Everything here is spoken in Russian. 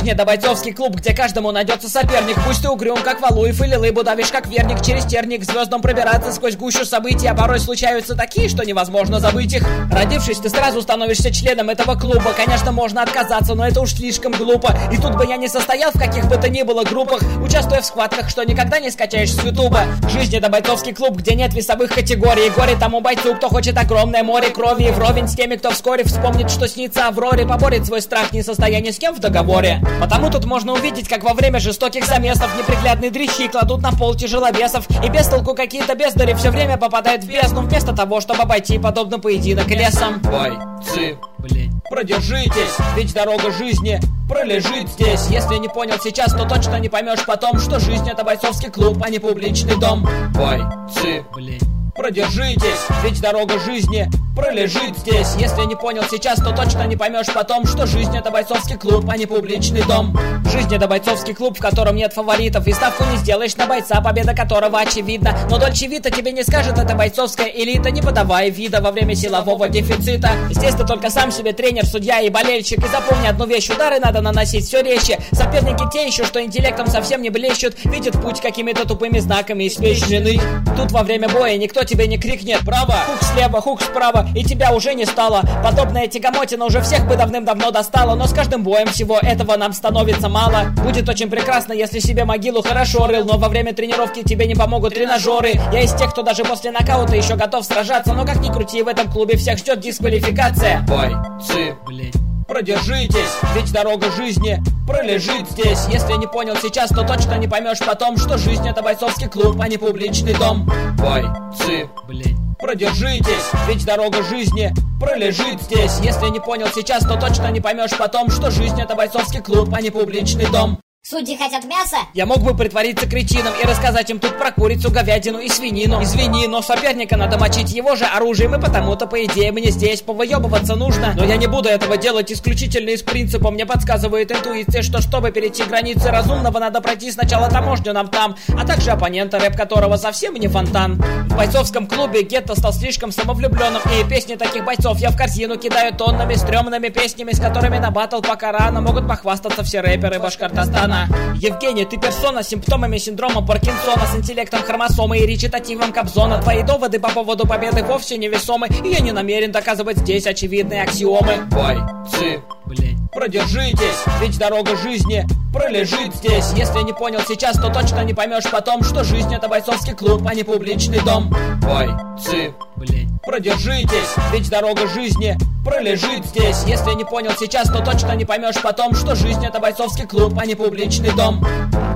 Жизнь — это бойцовский клуб, где каждому найдется соперник. Пусть ты угрюм, как Валуев, или лыбу давишь, как верник. Через терник к звездам пробираться сквозь гущу событий. А порой случаются такие, что невозможно забыть их. Родившись, ты сразу становишься членом этого клуба. Конечно, можно отказаться, но это уж слишком глупо. И тут бы я не состоял в каких бы то ни было группах, участвуя в схватках, что никогда не скачаешь с ютуба. Жизнь — это бойцовский клуб, где нет весовых категорий. Горе тому бойцу, кто хочет огромное море крови. И вровень с теми, кто вскоре вспомнит, что снится Авроре. Поборет свой страх, не состояние с кем в договоре. Потому тут можно увидеть, как во время жестоких замесов неприглядные дрищи кладут на пол тяжеловесов. И без толку какие-то бездари все время попадают в бездну, вместо того, чтобы обойти подобно поединок лесом. Бойцы, продержитесь, ведь дорога жизни пролежит здесь. Если не понял сейчас, то точно не поймешь потом, что жизнь — это бойцовский клуб, а не публичный дом. Бойцы, продержитесь, ведь дорога жизни пролежит здесь. Если не понял сейчас, то точно не поймешь потом, что жизнь — это бойцовский клуб, а не публичный дом. Жизнь — это бойцовский клуб, в котором нет фаворитов, и ставку не сделаешь на бойца, победа которого очевидна. Но Дольче Вита тебе не скажет, это бойцовская элита, не подавая вида во время силового дефицита. Здесь ты только сам себе тренер, судья и болельщик. И запомни одну вещь: удары надо наносить все резче. Соперники те еще, что интеллектом совсем не блещут, видят путь какими-то тупыми знаками испещрены. Тут во время боя никто тебе не крикнет: право, хук слева, хук справа, и тебя уже не стало. Подобная тягомотина уже всех бы давным-давно достала. Но с каждым боем всего этого нам становится мало. Будет очень прекрасно, если себе могилу хорошо рыл, но во время тренировки тебе не помогут тренажеры. Я из тех, кто даже после нокаута еще готов сражаться. Но как ни крути, в этом клубе всех ждет дисквалификация. Бойцы, продержитесь, ведь дорога жизни пролежит здесь. Если не понял сейчас, то точно не поймешь потом, что жизнь — это бойцовский клуб, а не публичный дом. Бойцы, продержитесь, ведь дорога жизни пролежит здесь. Если не понял сейчас, то точно не поймешь потом, что жизнь — это бойцовский клуб, а не публичный дом. Судьи хотят мяса? Я мог бы притвориться кретином и рассказать им тут про курицу, говядину и свинину. Извини, но соперника надо мочить его же оружием, и потому-то, по идее, мне здесь повыебываться нужно. Но я не буду этого делать исключительно из принципа. Мне подсказывает интуиция, что чтобы перейти границы разумного, надо пройти сначала таможню нам там, а также оппонента, рэп которого совсем не фонтан. В бойцовском клубе Гетто стал слишком самовлюбленным, и песни таких бойцов я в корзину кидаю тоннами стрёмными песнями, с которыми на баттл пока рано могут похвастаться все рэперы Башкортостана. Евгений, ты персона с симптомами синдрома Паркинсона, с интеллектом хромосомы и речитативом Кобзона. Твои доводы по поводу победы вовсе невесомы, и я не намерен доказывать здесь очевидные аксиомы. Бойцы, продержитесь, ведь дорога жизни пролежит здесь. Если не понял сейчас, то точно не поймешь потом, что жизнь — это бойцовский клуб, а не публичный дом. Бойцы, продержитесь, ведь дорога жизни пролежит здесь. Если не понял сейчас, то точно не поймешь потом, что жизнь — это бойцовский клуб, а не публичный дом.